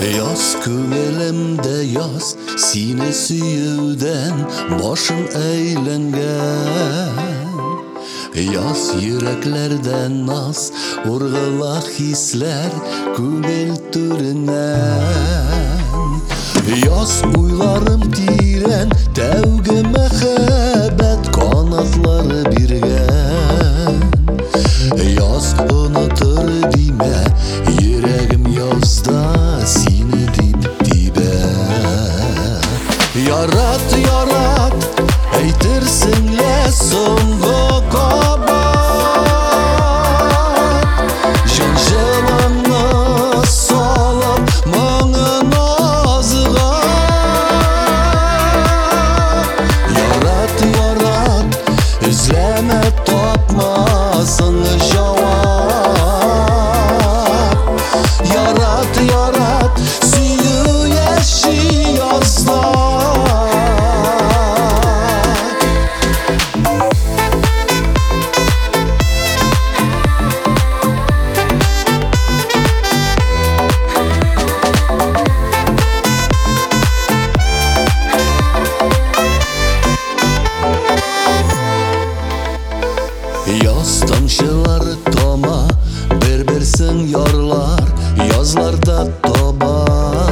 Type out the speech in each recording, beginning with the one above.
Yaz kömelimde yaz, seni süyüden başım eğlengen. Yaz yüreklerden naz, urgulak hisler kömel türünen. Yaz uylarım tiren, tevge mehabbet kanatları birgen. Yaz unutur dime, yüreğim yazda seni dip dibe. Yarat yarat, eytirsinle songo kabat. Can jelanna salap mağın ağzığa. Yarat yarat, üzleme tapmasın cevap. Yarat yarat, suyu yeşil yazda. Yaz tamşıları toma, berbersin yarlar, yazlarda toba.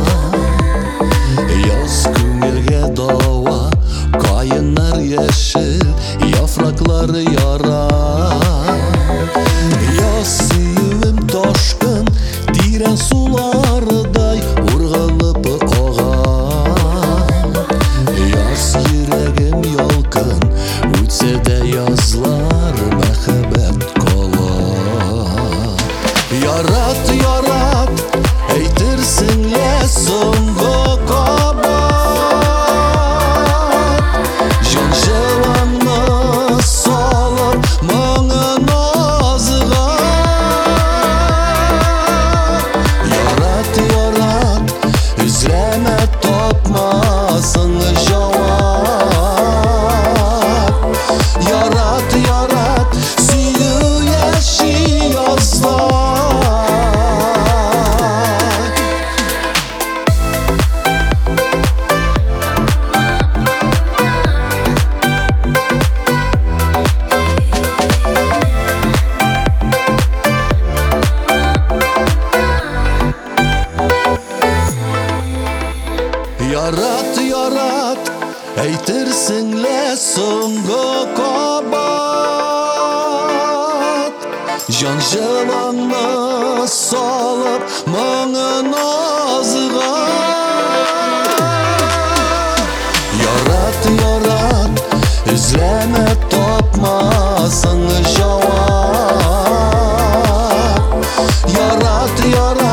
Yaz kömürge dava, kayınlar yeşil, yaprakları yarar. Yaz suyum taşkın, diren sularday urgalıp oğar. Yaz yüreğim yalkın, uçse de yazlar mehabbet kolar. Yarat yarat, eytirsinle songo kabat. Can jelanna salap mağın ağzığa. Yarat yarat, üzleme tapmasın cevap. Yarat yarat, suyu yeşil yazda. Yarat yarat, eytirsinle songo kabat. Can jelanna salap mağın ağzığa. Yarat yarat, üzleme tapmasın cevap. Yarat yarat,